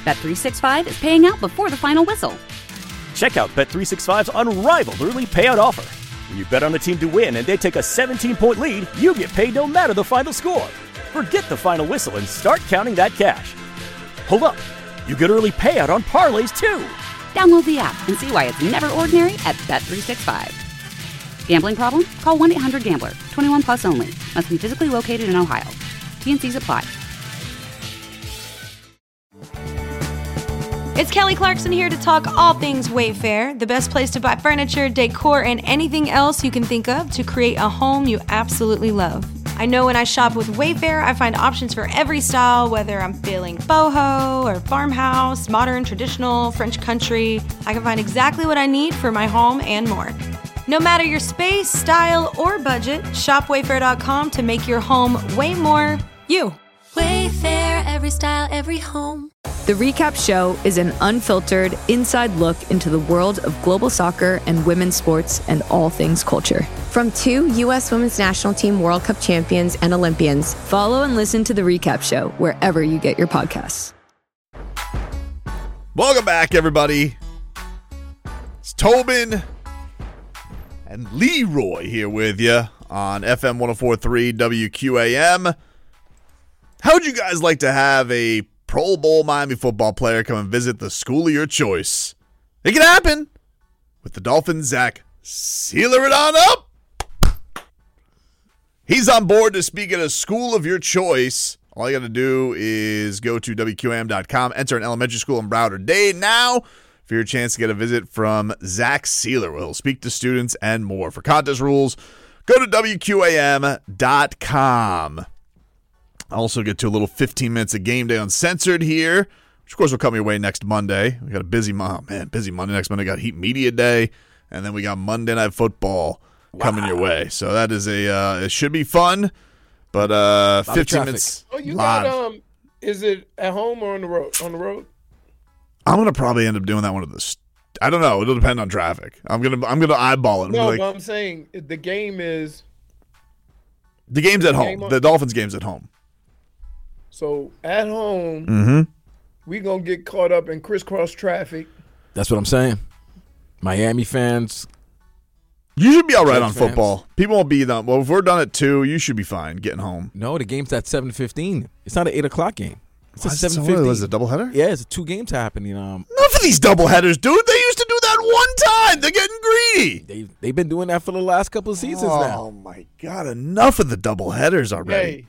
Bet365 is paying out before the final whistle. Check out Bet365's unrivaled early payout offer. When you bet on a team to win and they take a 17-point lead, you get paid no matter the final score. Forget the final whistle and start counting that cash. Hold up. You get early payout on parlays, too. Download the app and see why it's never ordinary at Bet365. Gambling problem? Call 1-800-GAMBLER. 21 plus only. Must be physically located in Ohio. T&Cs apply. It's Kelly Clarkson here to talk all things Wayfair, the best place to buy furniture, decor, and anything else you can think of to create a home you absolutely love. I know when I shop with Wayfair, I find options for every style, whether I'm feeling boho or farmhouse, modern, traditional, French country. I can find exactly what I need for my home and more. No matter your space, style, or budget, shop Wayfair.com to make your home way more you. Wayfair, every style, every home. The Recap Show is an unfiltered, inside look into the world of global soccer and women's sports and all things culture. From 2 U.S. Women's National Team World Cup champions and Olympians. Follow and listen to The Recap Show wherever you get your podcasts. Welcome back, everybody. It's Tobin and Leroy here with you on FM 104.3 WQAM. How would you guys like to have a Pro Bowl Miami football player come and visit the school of your choice? It can happen with the Dolphins' Zach Sieler. It on up. He's on board to speak at a school of your choice. All you got to do is go to WQAM.com, enter an elementary school in Broward Dade now for your chance to get a visit from Zach Sieler, where he'll speak to students and more. For contest rules, go to WQAM.com. I'll also get to a little 15 minutes of game day uncensored here, which of course will come your way next Monday. We got a busy Monday. Next Monday got Heat Media Day, and then we got Monday Night Football coming your way. So that is it should be fun, but 15 minutes. Oh, you got is it at home or on the road? On the road. I'm gonna probably end up doing that one of the. I don't know. It'll depend on traffic. I'm gonna eyeball it. No, but I'm saying the game is. The game's at home. The Dolphins game's at home. So at home, we going to get caught up in crisscross traffic. That's what I'm saying. Miami fans. You should be all right on football. People won't be done. Well, if we're done at 2, you should be fine getting home. No, the game's at 7:15. It's not an 8 o'clock game. It's at 7:15. Was it a doubleheader? Yeah, it's 2 games happening. Enough of these doubleheaders, dude. They used to do that one time. They're getting greedy. They've been doing that for the last couple of seasons now. Oh, my God. Enough of the doubleheaders already. Hey.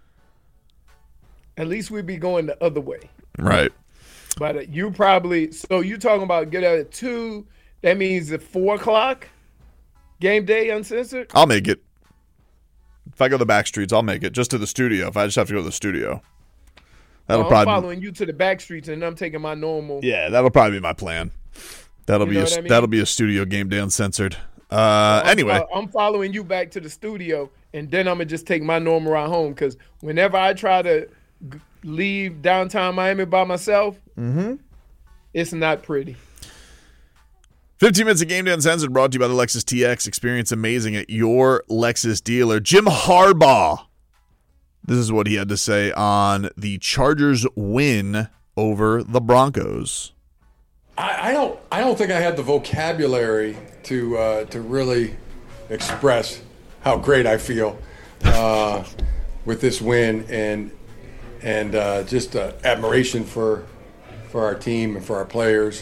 At least we'd be going the other way. Right. But you probably – so you talking about get out at 2. That means at 4 o'clock, game day uncensored? I'll make it. If I go the back streets, I'll make it. Just to the studio. If I just have to go to the studio. I'm following you to the back streets, and I'm taking my normal – Yeah, that'll probably be my plan. That'll be a studio game day uncensored. Anyway. I'm following you back to the studio, and then I'm going to just take my normal ride home because whenever I try to – leave downtown Miami by myself, it's not pretty. 15 minutes of Game Day Uncensored brought to you by the Lexus TX. Experience amazing at your Lexus dealer. Jim Harbaugh. This is what he had to say on the Chargers' win over the Broncos. I don't think I had the vocabulary to really express how great I feel with this win and just admiration for our team and for our players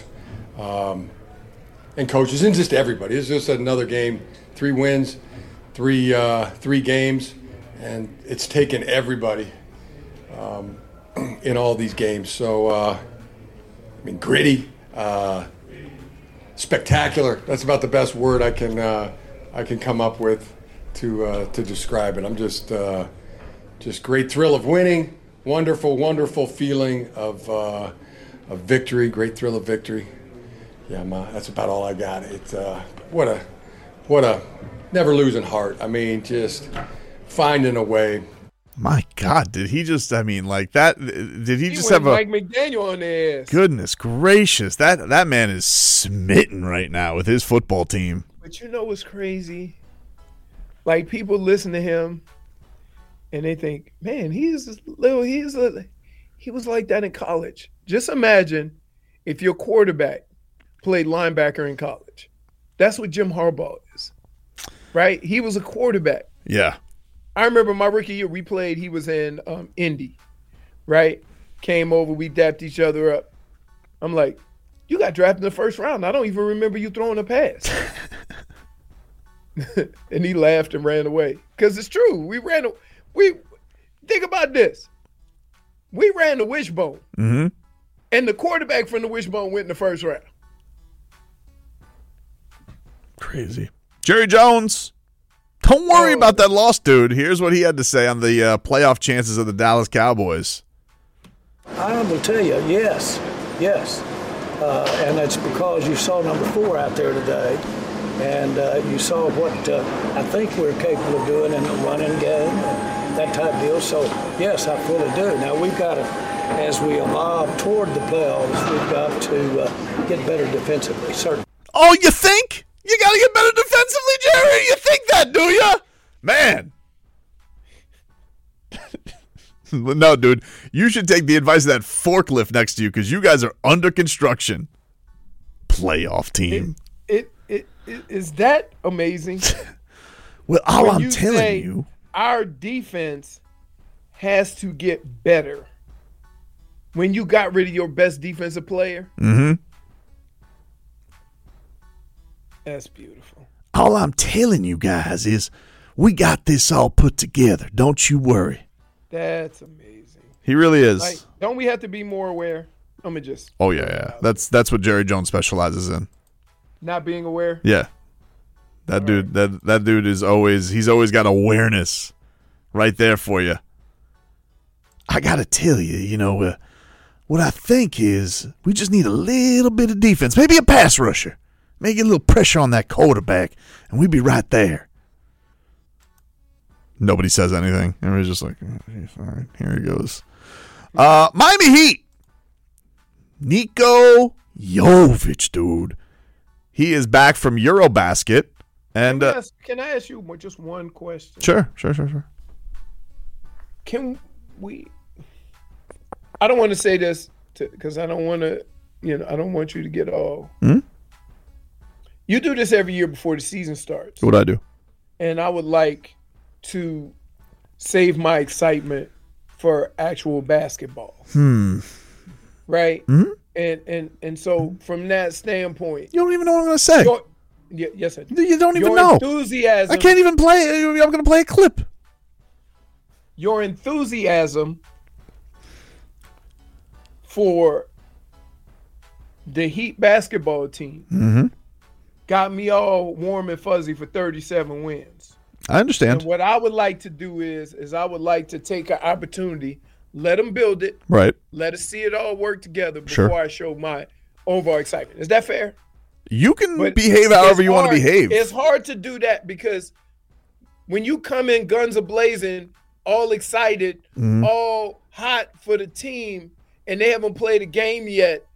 and coaches and just everybody. It's just another game, 3 wins, three games, and it's taken everybody in all these games. So, gritty, spectacular. That's about the best word I can come up with to describe it. I'm just great thrill of winning. Wonderful, wonderful feeling of victory. Great thrill of victory. Yeah, that's about all I got. It's what a never losing heart. Just finding a way. My God, did he just? Like that? Did he just have Mike McDaniel on their ass? Goodness gracious, that man is smitten right now with his football team. But you know what's crazy? Like people listen to him. And they think, man, he was like that in college. Just imagine if your quarterback played linebacker in college. That's what Jim Harbaugh is, right? He was a quarterback. Yeah. I remember my rookie year, we played, he was in Indy, right? Came over, we dapped each other up. I'm like, you got drafted in the first round. I don't even remember you throwing a pass. And he laughed and ran away. Because it's true. Think about this. We ran the wishbone. Mm-hmm. And the quarterback from the wishbone went in the first round. Crazy. Jerry Jones. Don't worry about that loss, dude. Here's what he had to say on the playoff chances of the Dallas Cowboys. I will tell you, yes. And it's because you saw number 4 out there today, and you saw what I think we're capable of doing in the running game, and that type of deal. So, yes, I fully do. Now, we've got to, as we evolve toward the playoffs, we've got to get better defensively, certainly. Oh, you think? You got to get better defensively, Jerry? You think that, do you? Man. No, dude. You should take the advice of that forklift next to you because you guys are under construction. Playoff team. It is that amazing? Well, all I'm telling you. Our defense has to get better. When you got rid of your best defensive player. Mm-hmm. That's beautiful. All I'm telling you guys is we got this all put together. Don't you worry. That's amazing. He really is. Like, don't we have to be more aware? I'm gonna just. Oh yeah. That's what Jerry Jones specializes in. Not being aware. Yeah. That dude. That dude is always. He's always got awareness, right there for you. I gotta tell you, what I think is we just need a little bit of defense, maybe a pass rusher, maybe a little pressure on that quarterback, and we'd be right there. Nobody says anything. Everybody's just like, all right, here he goes. Miami Heat. Niko Jovic, dude. He is back from Eurobasket. And can I ask you just one question? Sure. Can we? I don't want to say this because I don't want to. I don't want you to get all. Hmm? You do this every year before the season starts. What I do? And I would like to save my excitement for actual basketball. Right? Mm-hmm. And so from that standpoint, you don't even know what I'm going to say. Yes, I do. You don't even your know. Enthusiasm. I can't even play. I'm going to play a clip. Your enthusiasm for the Heat basketball team got me all warm and fuzzy for 37 wins. I understand. And what I would like to do is I would like to take an opportunity, let them build it. Right. Let us see it all work together before I show my overall excitement. Is that fair? You can behave however you want to behave. It's hard to do that because when you come in guns a-blazing, all excited, all hot for the team, and they haven't played a game yet,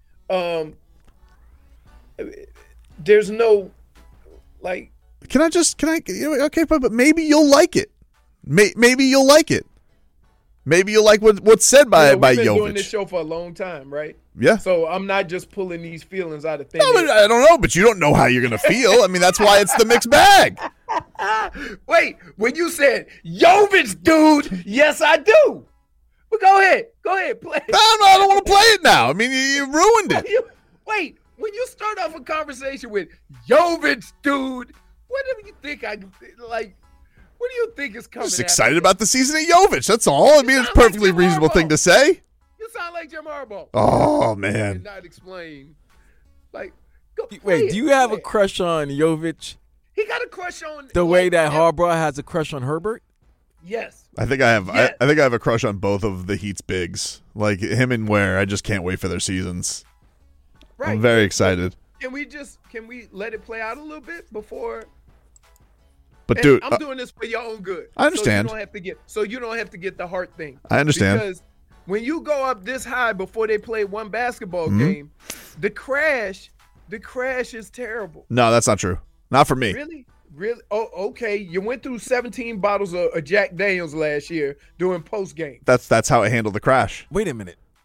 there's no, like... Okay, but maybe you'll like it. Maybe you'll like it. Maybe you'll like what's said by We've been Jovic. doing this show for a long time, right? Yeah. So I'm not just pulling these feelings out of thin air. I don't know, but you don't know how you're going to feel. I mean, that's why it's the mixed bag. Wait, when you said Jovic, dude, yes, I do. But go ahead, play. I don't want to play it now. I mean, you ruined it. Wait, when you start off a conversation with Jovic, dude, what do you think what do you think is coming? Just excited about the season of Jovic. That's all. I mean, it's a perfectly reasonable thing to say. You sound like Jim Harbaugh. Oh, man. Did not explain. Wait, do you have a crush on Jovic? He got a crush on the way that Harbaugh has a crush on Herbert? Yes. I think I have. Yes. I think I have a crush on both of the Heat's bigs, like him and Ware. I just can't wait for their seasons. Right. I'm very excited. Can we let it play out a little bit before? But dude, I'm doing this for your own good. I understand. So you don't have to get the heart thing. I understand. Because when you go up this high before they play one basketball game, the crash is terrible. No, that's not true. Not for me. Really? Oh, okay. You went through 17 bottles of Jack Daniels last year during post game. That's how I handled the crash. Wait a minute.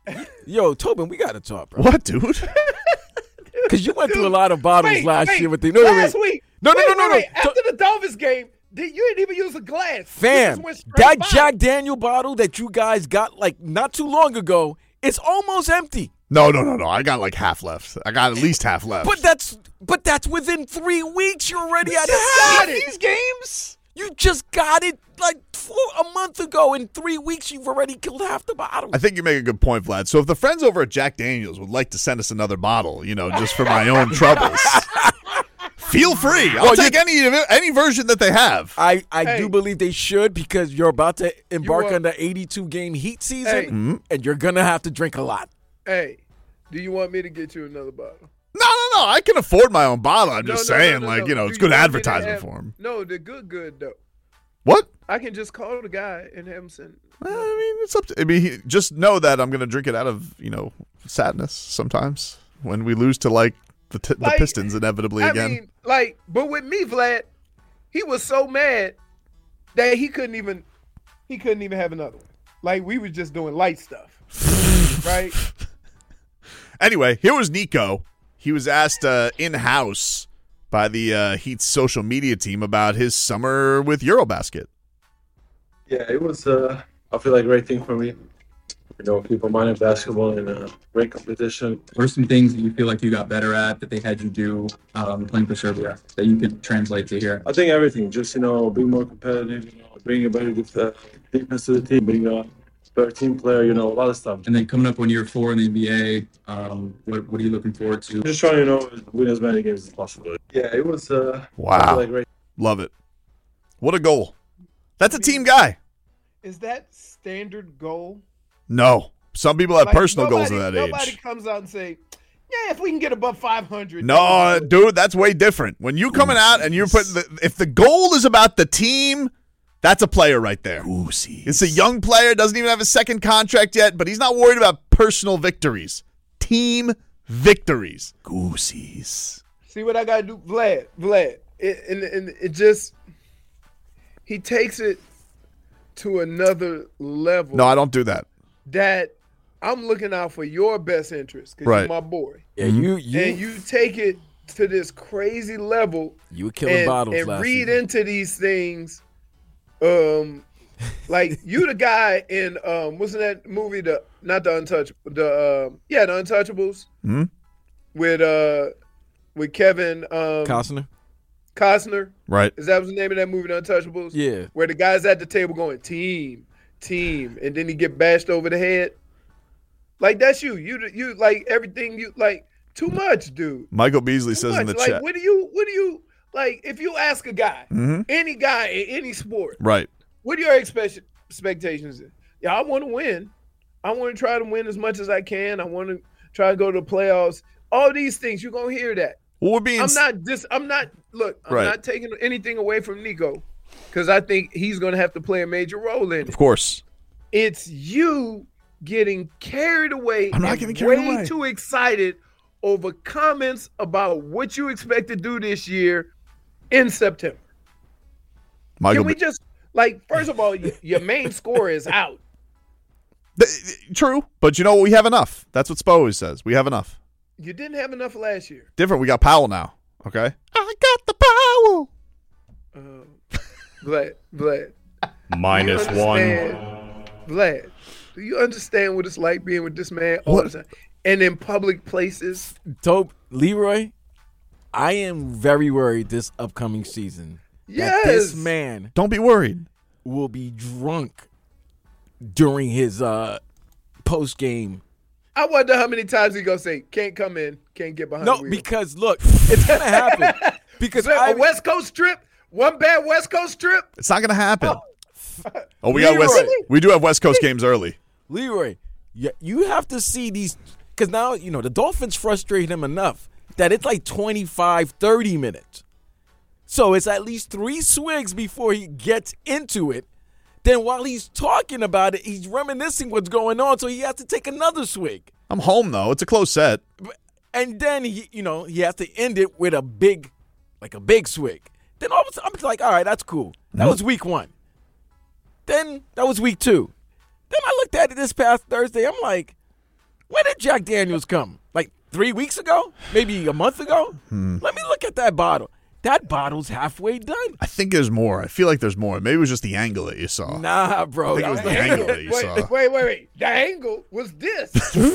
Yo, Tobin, we got to talk, bro. What, dude? Because you went through a lot of bottles last year with the last week. No. After the Dolphins game, you didn't even use a glass. Fam, that Jack Daniel bottle that you guys got like not too long ago, it's almost empty. No. I got like half left. I got at least half left. But that's within 3 weeks. You're already at half these games. You just got it like a month ago. In 3 weeks, you've already killed half the bottle. I think you make a good point, Vlad. So if the friends over at Jack Daniels would like to send us another bottle, just for my own troubles, feel free. I'll take any version that they have. I do believe they should, because you're about to embark on the 82-game heat season, and you're going to have to drink a lot. Hey, do you want me to get you another bottle? No. I can afford my own bottle. I'm just saying, it's good advertising for him. No, they're good, though. What? I can just call the guy and have him send. It's up to. Just know that I'm going to drink it out of, sadness sometimes when we lose to, the Pistons inevitably again. But with me, Vlad, he was so mad that he couldn't even have another one. Like, we were just doing light stuff, right? Anyway, here was Nico. He was asked in-house by the Heat's social media team about his summer with Eurobasket. Yeah, it was, I feel like a great thing for me. Keep my mind in basketball in a great competition. What are some things that you feel like you got better at that they had you do playing for Serbia that you could translate to here? I think everything. Just, being more competitive, bringing a better defense to the team, being a better team player, a lot of stuff. And then coming up on year 4 in the NBA, what are you looking forward to? Just trying to, win as many games as possible. Yeah, it was wow. Great. Love it. What a goal. That's a team guy. Is that standard goal? No. Some people have personal goals at that age. Nobody comes out and say, yeah, if we can get above 500. No, dude, that's way different. When you coming out and you're putting if the goal is about the team, that's a player right there. Goosies. It's a young player, doesn't even have a second contract yet, but he's not worried about personal victories. Team victories. Goosies. See what I got to do? Vlad. It just, he takes it to another level. No, I don't do that. That I'm looking out for your best interest because you're my boy. Yeah, you and you take it to this crazy level. You were killing bottles and last read season. into these things. Like you the guy in what's in that movie? The Untouchables. The Untouchables. With Kevin Costner. Right. Is that what's the name of that movie, The Untouchables? Yeah. Where the guy's at the table going, team, and then he get bashed over the head. Like, that's you. You like everything you like too much, dude. Michael Beasley says in the chat. What do you like if you ask a guy, any guy in any sport, right? What are your expectations? Yeah, I want to win. I want to try to win as much as I can. I want to try to go to the playoffs. All these things, you're gonna hear that. Well, I'm not taking anything away from Nico because I think he's going to have to play a major role in it. Of course. It's you getting carried away. I'm not getting carried away. Way too excited over comments about what you expect to do this year in September. Can we just, first of all, your main score is out. True, but we have enough. That's what Spo always says. We have enough. You didn't have enough last year. Different. We got Powell now. Okay. I got the Powell. Vlad. -1. Vlad, do you understand what it's like being with this man all the time? And in public places? Leroy, I am very worried this upcoming season. Yes. That this man. Don't be worried. Will be drunk during his post-game. I wonder how many times he gonna say, can't come in, can't get behind the wheel. Because, look, it's going to happen. Because a West Coast trip, one bad West Coast trip. It's not going to happen. We do have West Coast games early. Leroy, you have to see these, because now, the Dolphins frustrate him enough that it's like 25, 30 minutes. So it's at least 3 swigs before he gets into it. Then while he's talking about it, he's reminiscing what's going on, so he has to take another swig. I'm home, though. It's a close set. And then, he has to end it with a big swig. Then all of a sudden, I'm like, all right, that's cool. That was week 1. Then that was week 2. Then I looked at it this past Thursday. I'm like, When did Jack Daniels come? Like 3 weeks ago? Maybe a month ago? Let me look at that bottle. That bottle's halfway done. I think there's more. I feel like there's more. Maybe it was just the angle that you saw. Nah, bro. I think it was the angle that you saw. Wait. The angle was this.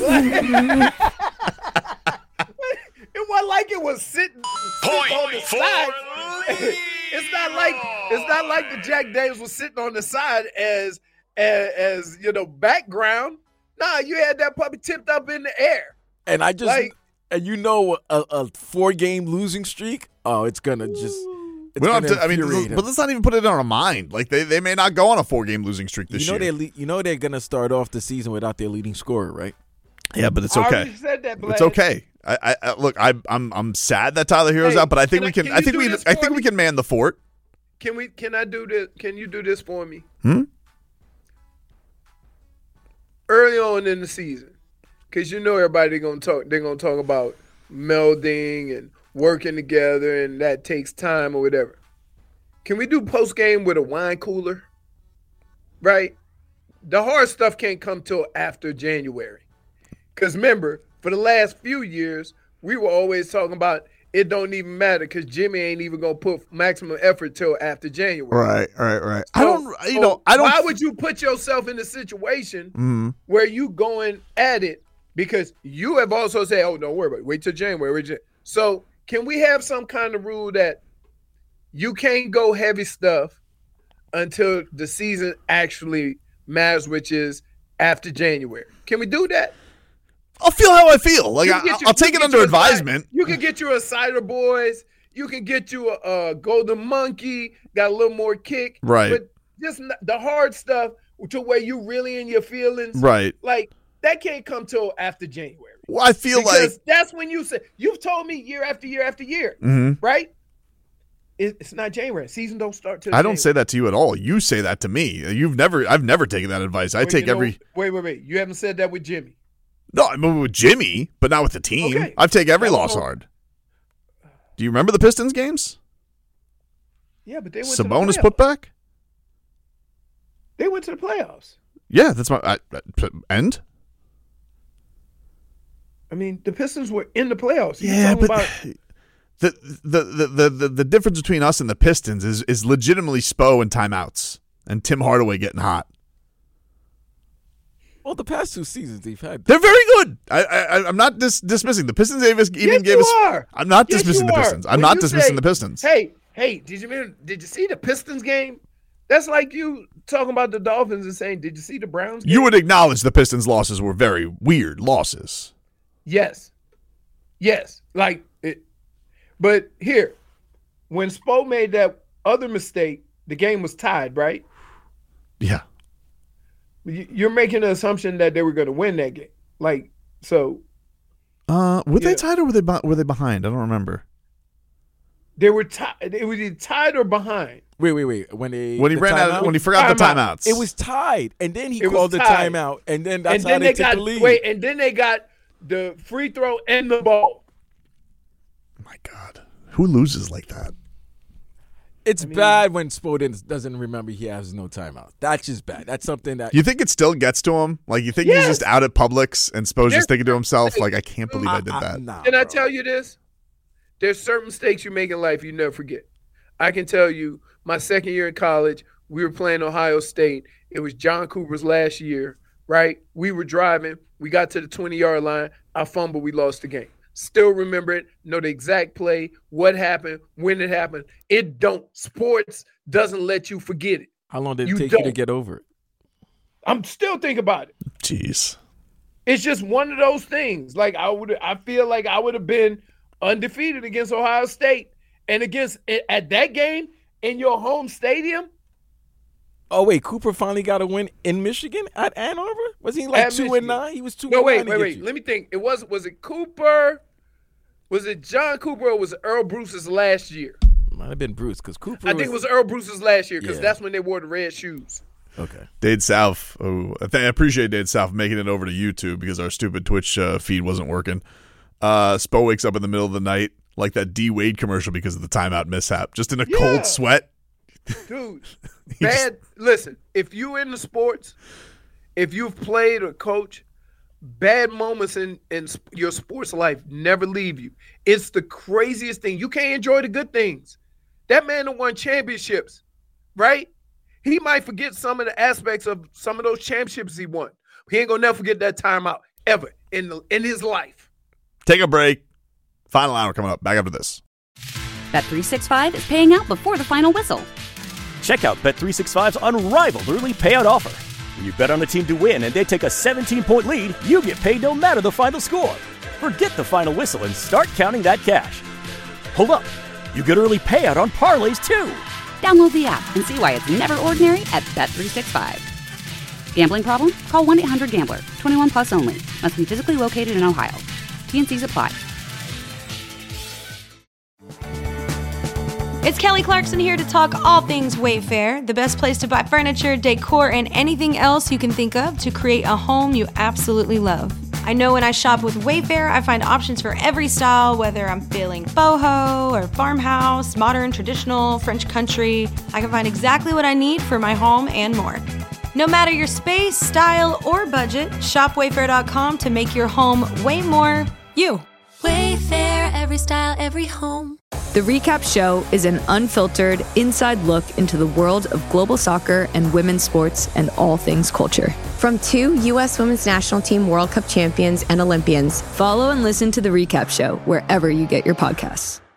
It wasn't like it was sitting on the side. It's not like the Jack Daniels was sitting on the side as background. Nah, you had that puppy tipped up in the air. And I just a 4-game losing streak. Oh, it's gonna just. We don't have to, but let's not even put it on our mind. Like they may not go on a 4-game losing streak this year. They're gonna start off the season without their leading scorer, right? Yeah, but it's okay. I already said that, Vlad. It's okay. I look. I'm sad that Tyler Hero's out, but I think we can. I think we can man the fort. Can I do this? Can you do this for me? Early on in the season, because everybody gonna talk. They're gonna talk about melding and working together, and that takes time or whatever. Can we do post game with a wine cooler? Right. The hard stuff can't come till after January. Because remember, for the last few years, we were always talking about it don't even matter because Jimmy ain't even gonna put maximum effort till after January. Right. So, why would you put yourself in a situation where you going at it? Because you have also said, "Oh, don't worry about it. Wait till January." So, can we have some kind of rule that you can't go heavy stuff until the season actually matters, which is after January? Can we do that? I'll feel how I feel. Like I'll take it under advisement. You can get you a Cider Boys. You can get you a Golden Monkey. Got a little more kick. Right. But just the hard stuff to where you really in your feelings. Right. Like that can't come till after January. Well, I feel because like that's when you say you've told me year after year after year. Right. It's not January. Season don't start till. I don't say that to you at all. You say that to me. I've never taken that advice. I take every. Wait. You haven't said that with Jimmy. No, I mean with Jimmy, but not with the team. Okay. I've taken every loss hard. Do you remember the Pistons games? Yeah, but they went Sabonis to the putback? They went to the playoffs. Yeah, that's my end. I mean, the Pistons were in the playoffs. Yeah, but the difference between us and the Pistons is legitimately Spo and timeouts and Tim Hardaway getting hot. Well, the past 2 seasons they've had. They're very good. I'm not dismissing the Pistons. Gave us. I'm not dismissing the Pistons. I'm not dismissing the Pistons. Hey, did you see the Pistons game? That's like you talking about the Dolphins and saying, "Did you see the Browns game?" You would acknowledge the Pistons' losses were very weird losses. Yes. Like it. But here, when Spo made that other mistake, the game was tied, right? Yeah. You're making an assumption that they were going to win that game. Like, so. Were they tied or were they behind? I don't remember. They were tied. It was either tied or behind. Wait. When he forgot the timeouts. It was tied, and then he called the timeout, and then that's how they took the lead. Wait, and then they got the free throw and the ball. My God, who loses like that? It's bad when Spo doesn't remember he has no timeout. That's just bad. That's something that... You think it still gets to him? Like, you think he's just out at Publix and Spo's just thinking to himself, like, I can't believe I did that. Can I tell you this? There's certain mistakes you make in life you never forget. I can tell you, my second year in college, we were playing Ohio State. It was John Cooper's last year, right? We were driving. We got to the 20-yard line. I fumbled. We lost the game. Still remember it, know the exact play, what happened, when it happened. Sports doesn't let you forget it. How long did it take you to get over it? I'm still thinking about it. Jeez. It's just one of those things. Like I feel like I would have been undefeated against Ohio State and at that game in your home stadium. Oh wait, Cooper finally got a win in Michigan at Ann Arbor? Was he like 2-9? He was 2-9. No, wait. Let me think. Was it Cooper? Was it John Cooper or was it Earl Bruce's last year? Might have been Bruce because Cooper. I think it was Earl Bruce's last year because that's when they wore the red shoes. Okay. Dade South. Oh, I appreciate Dade South making it over to YouTube because our stupid Twitch feed wasn't working. Spo wakes up in the middle of the night like that D Wade commercial because of the timeout mishap, just in a cold sweat. Dude, bad. Listen, if you're in the sports, if you've played or coached, bad moments in your sports life never leave you. It's the craziest thing. You can't enjoy the good things. That man that won championships, right? He might forget some of the aspects of some of those championships he won. He ain't gonna never forget that timeout ever in his life. Take a break. Final hour coming up. Back after this. Bet365 is paying out before the final whistle. Check out Bet365's unrivaled early payout offer. When you bet on a team to win and they take a 17-point lead, you get paid no matter the final score. Forget the final whistle and start counting that cash. Hold up. You get early payout on parlays, too. Download the app and see why it's never ordinary at Bet365. Gambling problem? Call 1-800-GAMBLER. 21 plus only. Must be physically located in Ohio. T&Cs apply. It's Kelly Clarkson here to talk all things Wayfair, the best place to buy furniture, decor, and anything else you can think of to create a home you absolutely love. I know when I shop with Wayfair, I find options for every style, whether I'm feeling boho or farmhouse, modern, traditional, French country. I can find exactly what I need for my home and more. No matter your space, style, or budget, shop Wayfair.com to make your home way more you. Wayfair, every style, every home. The Recap Show is an unfiltered, inside look into the world of global soccer and women's sports and all things culture. From 2 U.S. Women's National Team World Cup champions and Olympians. Follow and listen to The Recap Show wherever you get your podcasts.